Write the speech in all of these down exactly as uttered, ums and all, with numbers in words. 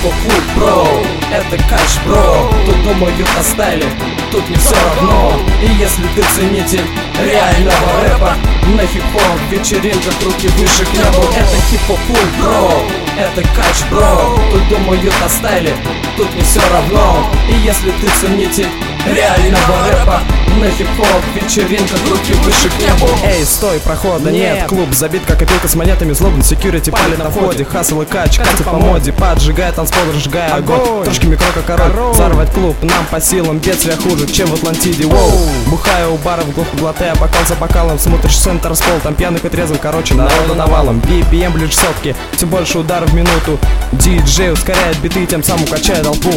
хип-хоп клуб, бро, это кач, бро. Тут думают о стайле, тут не все равно. И если ты ценитель реального рэпа, на хип-хоп вечеринках руки выше к небу. Это хип-хоп клуб, бро, это кач, бро. Тут думают о стайле, тут не все равно. И если ты ценитель реального рэпа, на хип-хоп вечеринках руки выше к небу. Эй, стой, прохода нет, нет. Клуб забит, как опилка с монетами, злобный секьюрити палит на входе. Хасл и кач, катит по моде, поджигая танцпол, разжигая огонь. Трошки микро, как король, взорвать клуб нам по силам, бедствия хуже, чем в Атлантиде. Воу, бухая у баров, глухо глотая бокал за бокалом, смотришь центр с пол, там пьяных и трезвым, короче, народа навалом. би пи эм ближе сотки, все больше ударов в минуту. Диджей ускоряет биты, тем самым качая толпу.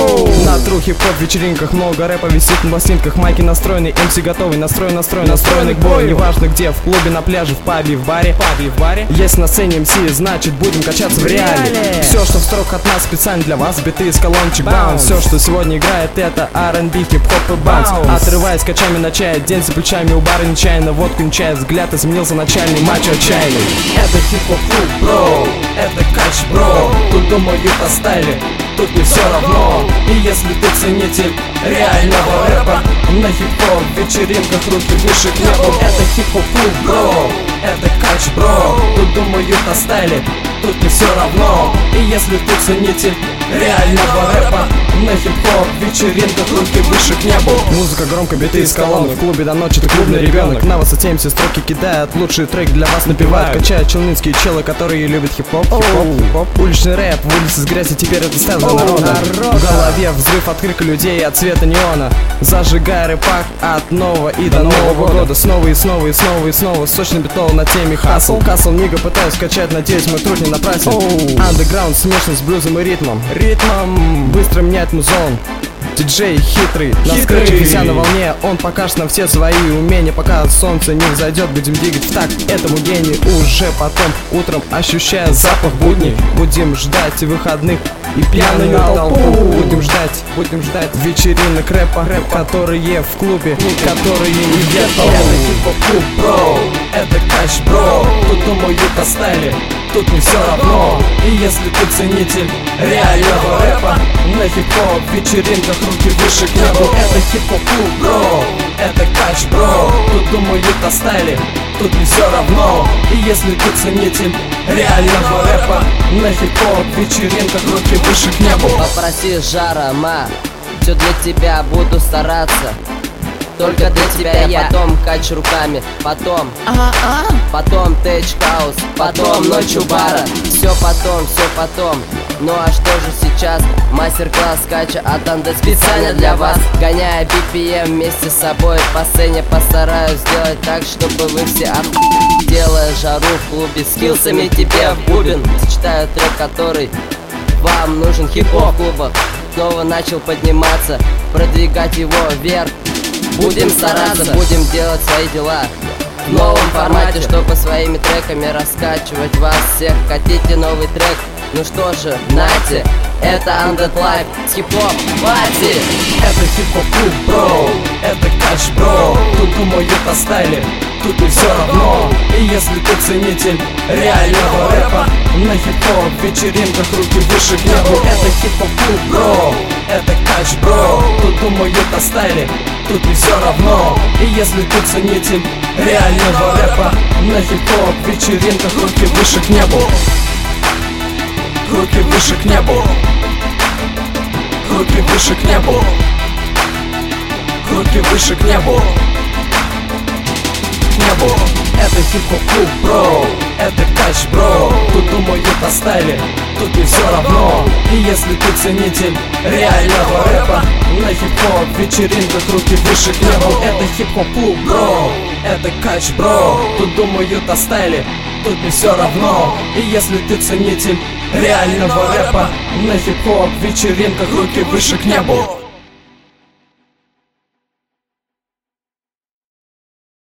На тру хип-хоп вечеринках много рэпа висит на пластинках, майки настроены, эм си готовый, настрой, настрой, настроенный к бою. Неважно где, в клубе, на пляже, в пабе, в баре, пабе, в баре. Есть на сцене эм си, значит будем качаться в реале. Все, что в строк от нас, специально для вас, биты из колончик, баунс. Все, что сегодня играет, это ар энд би, хип-хоп и баунс. Отрываясь качами на чай, день за плечами у бара нечаянно, водку не чай, взгляд изменился начальный, мачо отчаянный. Это хип-хоп клуб, бро, это кач, бро. Тут думают о стайле, тут не все равно. И если ты ценитель реального рэпа, на хип-хоп вечеринках руки выше к небу. Это хип-хоп клуб, бро, это кач, бро. Тут думают о стайле, тут не все равно. И если ты ценитель реального рэпа, на хип-хоп вечеринках руки выше к небу. Музыка громко, биты из колонны, в клубе до ночи ты клубный ребенок. На высоте эм си строки кидают, лучший трек для вас напевают. Качают челнинские челы, которые любят хип-хоп, хип-хоп, хип-хоп. Уличный рэп вылез из грязи, теперь это стайл для народа. В голове взрыв от крика людей, от цвета неона. Зажигай рэпак от нового и до нового года. Снова и снова и снова и снова сочный битол на теме хасл. Хасл нига пытаюсь качать, надеюсь мой труд не напрасен. Андеграунд смешан с блюзом и ритмом. Ритмом быстро меняет музон. Диджей хитрый, на скретче вися на волне. Он покажет нам все свои умения, пока солнце не взойдет. Будем двигать в такт этому гению. Уже потом, утром, ощущая запах будней, будем ждать выходных и пьяную толпу. Будем ждать, будем ждать вечеринок рэпа, рэп, которые в клубе, которые не где-то. Это хип-хоп клуб, бро, это кач, бро. Тут думают о стайле, тут не все равно. И если ты ценитель реального рэпа, на хип-хоп вечеринках руки выше к небу. Это хип-хоп клуб, бро, это кач, бро. Тут думают о стайле, тут не все равно. И если ты ценитель реального рэпа, на хип-хоп вечеринках руки выше к небу. Попроси жара, ма, все для тебя, буду стараться. Только для тебя я потом кач руками, потом, потом тэч хаус, потом ночью бара. Все потом, все потом. Ну а что же сейчас? Мастер-класс кача от Анде специально для вас. Гоняя би пи эм вместе с собой по сцене, постараюсь сделать так, чтобы вы все ох... Делая жару в клубе, скиллсами тебе в бубен. Сочетаю трек, который вам нужен. Хип-хоп в клубах снова начал подниматься, продвигать его вверх. Будем стараться, будем делать свои дела в новом формате, чтобы своими треками раскачивать вас всех. Хотите новый трек? Ну что же, нате, это Undead Life с хип-хоп пати. Это хип-хоп клуб, бро, это кач, бро. Тут думают о стайле, тут не все равно. И если ты ценитель реального рэпа, на хип-хоп вечеринках руки выше к небу. Это хип-хоп клуб, бро, это кач, бро. Тут думают о стайле, тут не все равно. И если ты ценитель реального рэпа, на хип-хоп вечеринках руки выше к небу. Руки выше к небу. Руки выше к небу. Руки выше к небу. К небу. Это хип-хоп клуб, бро, это кач, бро. Тут думают о стайле, тут не все равно. И если ты ценитель реального рэпа, на хип-хоп вечеринках руки выше к небу. Это хип-хоп клуб, бро, это кач, бро. Тут думают о стайле, тут не все равно. И если ты ценитель реального рэпа, на хип-хоп вечеринках руки выше к небу.